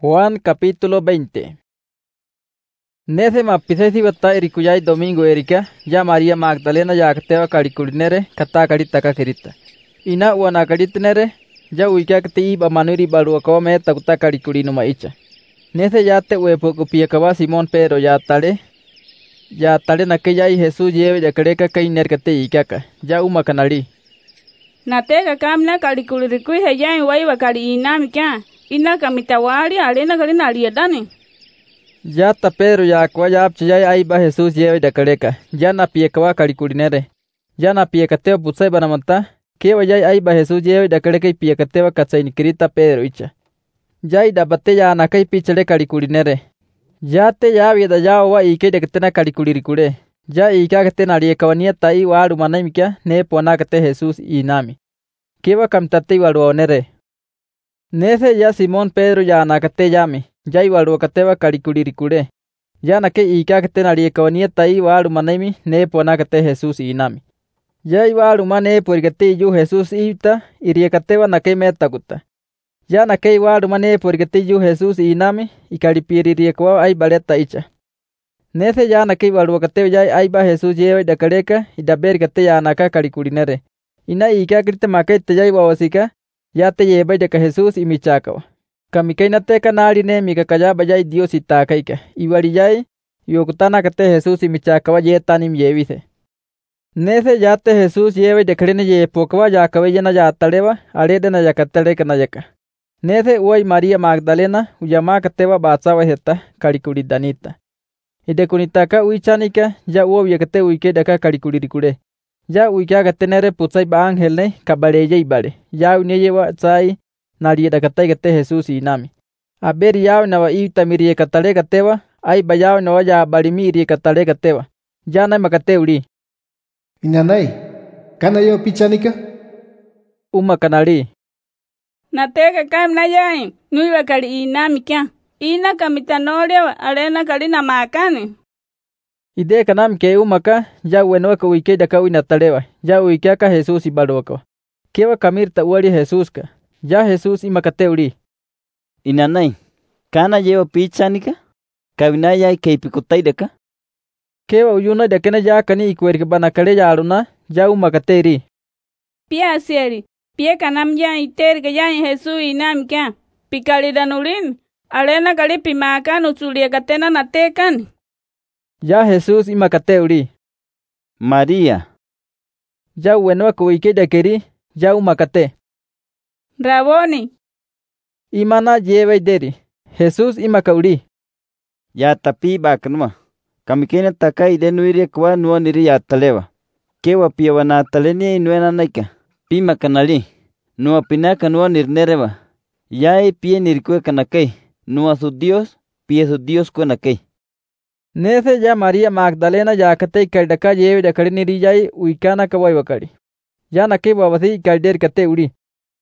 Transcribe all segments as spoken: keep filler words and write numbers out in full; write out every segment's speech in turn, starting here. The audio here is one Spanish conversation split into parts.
Juan capítulo veinte. Nece mapisesi bata erikuyay domingo erika, ya María Magdalena ya acteva cariculinere, kata carita kakirita. Ina wana caritinere, ya uikakti iba manuri baluakova meta kuta cariculino maicha. Nece ya te uepokupia kaba Simón Pedro ya tale, ya tale na que ya y Jesús lleve ya creca que inercate y caca, ya uma canali. Natega kamna cariculiricui heya en waiva cari inamika. Ina kamitawari arena karina aliadani. Ya ta Pedro ya kwa ya apchaya ahí va Jesús lleve ya careca. Ya na piekwa cariculinere. Ya na piekateo putsai banamanta. Que vaya ahí va Jesús lleve ya careca y piekateo katsainikirita Pedro icha. Ya y da bate ya na kai pichale cariculinere. Ya te ya vida ya wa y que de ketena cariculiricure. Ya y ka ketena riekawania tai wa arumanamikia ne pona kate Jesús y nami. Que va kamtate waruonere. Nece ya Simón Pedro ya nakate yami, ya iwalu kateva cariculiricure. Ya nake ikakate nariekawania tai walu manemi ne ponakate Jesús inami. Ya iwalu mane porigate yu Jesús ita iriekateva nake metakuta. Ya nake iwalu mane porigate yu Jesús inami ikaripiririekwa ai baleta icha. Nece ya nake iwalu kateva ya aiba Jesús lleve da careka y da bergate ya naka cariculinere. Ina ikakite makete ya iwawasika. Ya te lleva ya que Jesús y mi chacao. Kamikaina te canari ne mi kakaya vaya Dios y takaika. Y varillay y okutana kate Jesús y mi chacao ye tanim yevise. Nece ya te Jesús lleve ya crene ye pokwa ya cabellana ya taleva, arede na ya katele kanayaka. Nece uay María Magdalena uyama kateva batsava jeta cariculidanita. Y de kunitaka uichanika ya uo yakate uike daka cariculiricure. Ya uika tenere putsai ba ángel ne kabareye ibare. Ya unye wa tsai nari da katai kate Jesús inami. A ver ya na wa ita miri katale katewa, ai bayao na wa ya barimiri katale katewa. Ya na makate uri. Inanai, kana yo pichanika? Uma kanali. Natega kam na yain, nuiva kari inami kya. Ina kamitanoria arena kari na makani. Ide kanam ke umaka ya bueno ka uike da ka uinatalewa ya uike ka Jesús ibaroka kewa kamirta uari Jesús ka ya Jesús imakate uri inanai kana lleva pichanika kabina ya ke pikutai deka kewa uyuna da kena ya kani ikwerke banakale ya aruna ya umakate ri pia sieri pia kanam ya iterge ya Jesús inam kya pikali danurin arena kali pimaka nusulia katena natekan. Ya Jesús imakate uri. María. Ya bueno ko ike da keri ya umakate. Raboni. Imana lleve deri. Jesús imakauri. Ya tapi baknuma. Kamikena takai de nuire kwa nuo niri ya talewa. Kewa piwa na talenia inuena naika. Pima kanali. Nuo pinaka nuo nirnereva. Ya e pie nirkue kanakai. Nuo su Dios, pie su Dios kanakai. Nece ya María Magdalena ya kate kardaka lleve da karini rijai uikana kawai wakari. Ya nake wawasi kalder kate uri.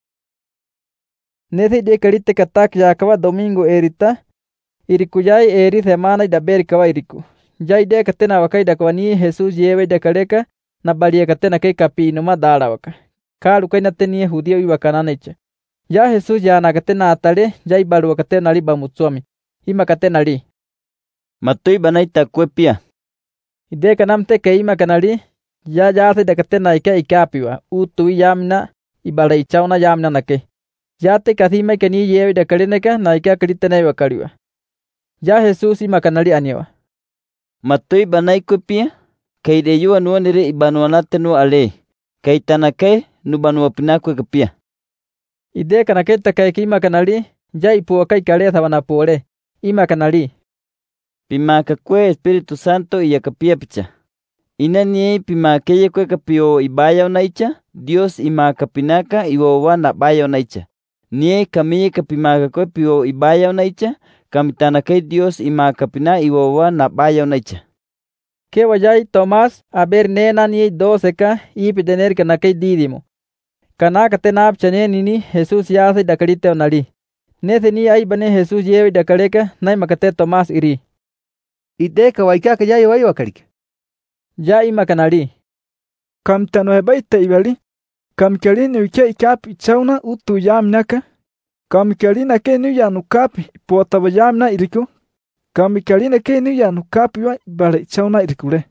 Nece de karite katak ya kawa domingo erita. Irikuyai eri semana da ber kawa iriku. Ya ide kate na wakai da kwani Jesús lleve da kareka na balia kate na ke kapino ma dara waka. Karu kai na tenie judio iwakana neche. Ya Jesús ya na kate na atale ya ibaru kate na liba mutsuami. Ima kate na li. Matui banai takwepia. Ide kanam te keima kanali ya ya se dakate na ika ikapiwa utu yamna ibala ichauna yamna nake. Ya te kasima keni yewe dakaleneka na ika kritene wakariwa. Ya Jesús ima kanali aniwa. Matui banai kwepia kaide yuwa nuwa nire ibanuanate nuwa ale. Kaitanake nubanua pinakwe kapia. Ide kanake takai kima kanali ya ipuwa kai kale sabana pole. Ima kanali. Pimaka kwe Espíritu Santo y yakapia picha. Ina nie pimaka ye kwe kapio ibaya onaicha, Dios imaka pinaka iwawa na baya onaicha. Nie kamiye kapimaka kwe pio ibaya onaicha, kamitana kay Dios imaka pina iwawa na baya onaicha. Ke wajay Tomás a ver nena nie doce ka ipi tener kana kay didimo. Kana katenap chane nini Jesús ya se dakarite onali. Nese ni ay bane Jesús yewe dakareka nay makate Tomás iri. Ide kawaika kaya iwai wakarike. Ya ima kanali. Kam tano hebai te ibali. Kam kalini uke ikap ichauna utu yam naka. Kamikalina ke nu ya nukapi po tabayamna iriku. Kamikalina ke nu ya nukapi wa bare chauna irikule.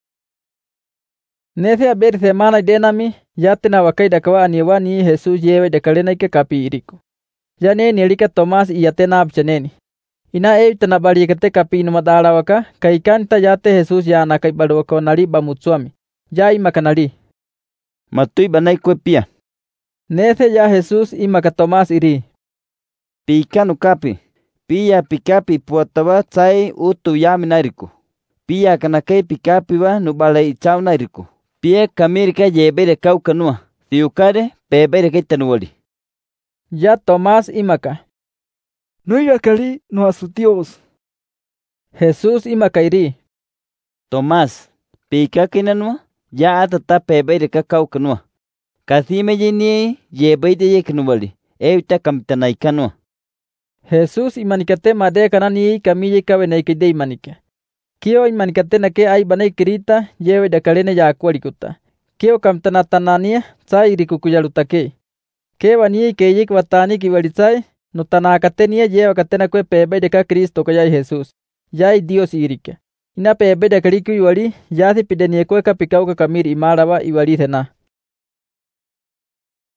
Nese aber semana denami yatina wakai dakawa aniwani Jesus yewe dakalena ke kapi iriku. Jane nilika Tomas iyatena abchaneni. Ina e tana bali kate kapi numadala waka kaikanta yate Jesus ya nakai balwako nali bamutsuami. Jai makanali. Matui banai kue pia. Nese ya Jesus imaka Tomas iri. Pikanu kapi. Pia pikapi puatawa tsai utu yaminariku. Pia kanakei pikapi wa nubalai chaunariku. Pia kamirika yebere kau kanua. Tiukare pebere kaitanuwali. Ya Tomas imaka. Nuiga kali no a su Dios. Jesus imaka iri. Tomas, pikakinanua ya atata pebere kakau kanua. Kasime jini yebeide yeknuwali. Evita kamtanaikanua. Jesus imanikate made kanani kamiye kawe naikide imanike. Kio imanikate nake ai banai kirita yewe dakalene ya akwalikuta. Kio kamtanatanania tsai rikukuyalutake. Kewani keyik watani kiwalitsai no tanakatenia yewa katena kwe pebe de ka Kristo ko yai Jesus. Yai Dios irike. Ina pebe de kaliku iwali yasi pidenie kwe ka pikau ka kamiri imarawa iwali thena.